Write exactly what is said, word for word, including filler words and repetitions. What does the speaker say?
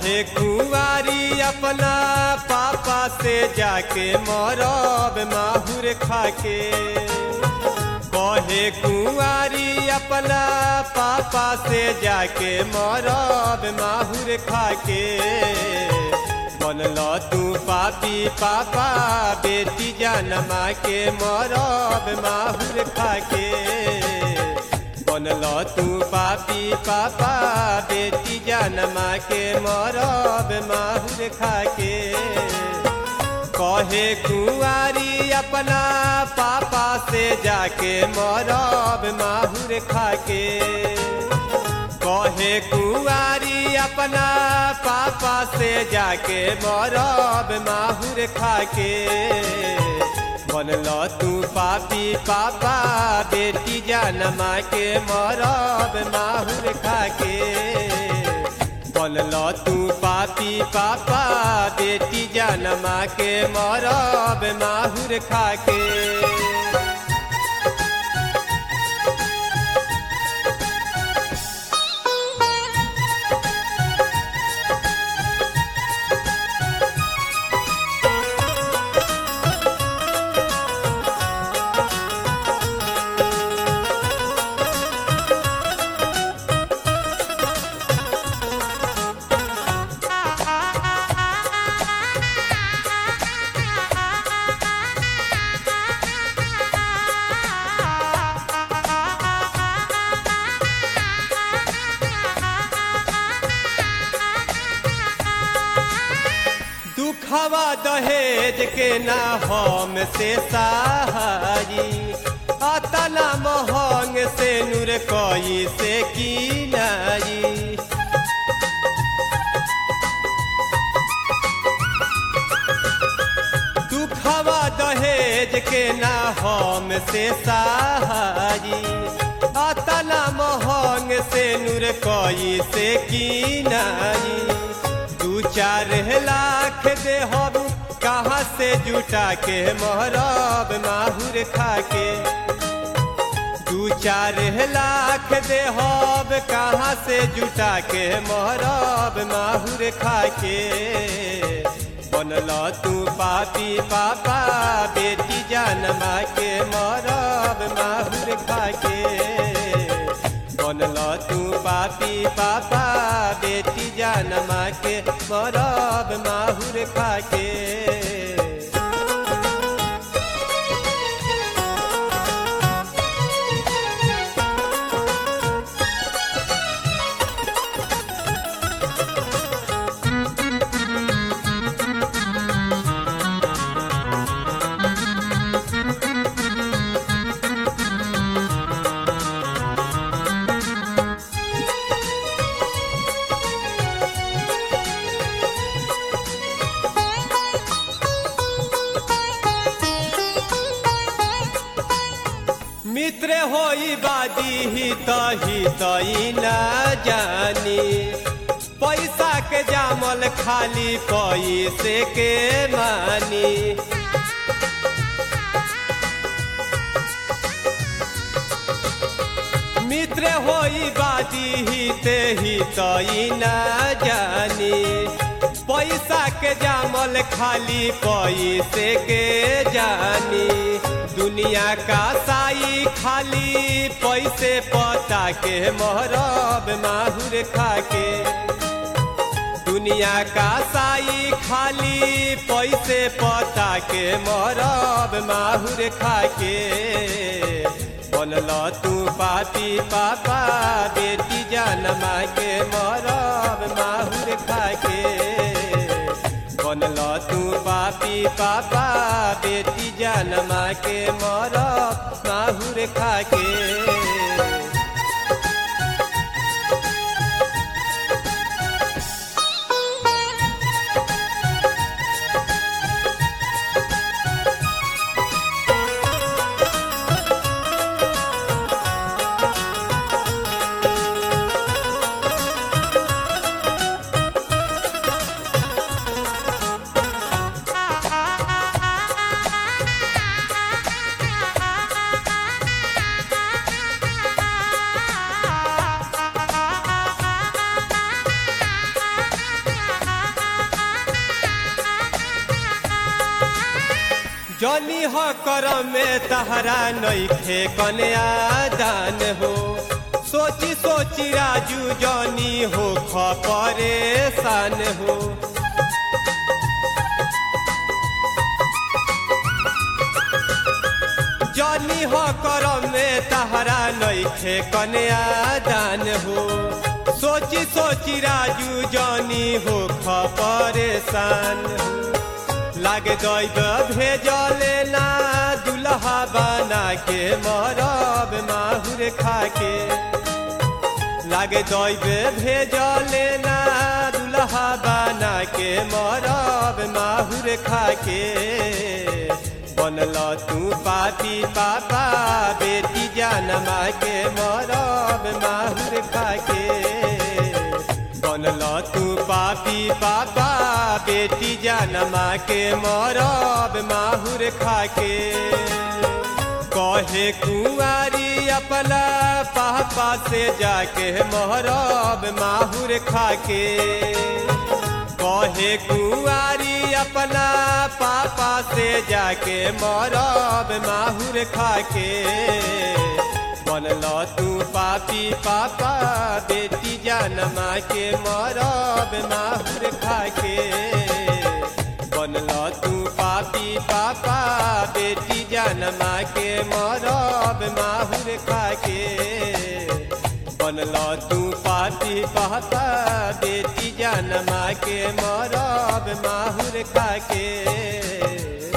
कहे कुंवारी अपना पापा से जाके मरब माहुर खाके। कहे कुंवारी अपना पापा से जाके मरब माहुर खाके। बनल तू पापी पापा बेटी जनमा के मरब माहुर खाके। बनल तू पापी पापा बेटी जनमा के मरब माहुर खाके। कहे कुंवारी अपना पापा से जाके मरब माहुर खाके। कहे कुंवारी अपना पापा से जाके मरब माहुर खाके। बनल तू पापी पापा बेटी जनमा के मरब माहुर खाके। बनल तू पापी पापा बेटी जनमा के मरब माहुर खाके। दुखवा दहेज के ना हम से सहारी। अतना महंग से नूर कई से किनारी। दुखवा दहेज के ना हम से सहारी। अतना महंग से नूर कई से किनारी। दू चार लाख दे हम कहाँ से जुटा के मरब माहुर खाके। दू चार लाख दे हम कहाँ से जुटा के मरब माहुर खाके। बनल तू पापी पापा बेटी जनमा के मरब माहुर खाके। बनल तू पापी पापा बेटी जनमा के मरब माहुर खाके। मित्र होई बाजी ही तही तई न जानी। पैसा के जामल खाली पैसे के मानी। मित्र होई बाजी ही तेही तई न जानी। पैसा के जामल खाली पैसे के जानी। दुनिया का साई खाली पैसे पता के मरब माहुर खाके। दुनिया का साई खाली पैसे पता के मरब माहुर खाके। बनल तू पापी पापा बेटी जनमा के मरब माहुर खाके। बनल तू पापी पापा बेटी जनमा के मरब माहुर खाके। जनी हो करम में तहरा नइखे कन्या दान हो सोची सोची राजू जनी हो ख परेशान हो जनी हो करम में तहरा नइखे कन्या दान हो सोची सोची राजू जनी हो ख परेशान हो लागे दैब भेजले ना दुल्हा बना के मरब माहुर खाके लागे दैब भेजले ना दुल्हा बना के मरब माहुर खाके बनल तू पापी पापा बेटी जनमा के मरब माहुर खाके बनल तू पापी पापा बेटी जनमा के मरब माहुर खाके कहे कुंवारी अपना पापा से जाके मरब माहुर खाके कहे कुंवारी अपना पापा से जाके मरब माहुर खाके बनल तू पापी पापा बेटी जनमा के मरब माहुर खाके बनल तू पापी पापा बेटी जनमा के मरब माहुर खाके बनल तू पापी पापा बेटी जनमा के मरब माहुर खाके।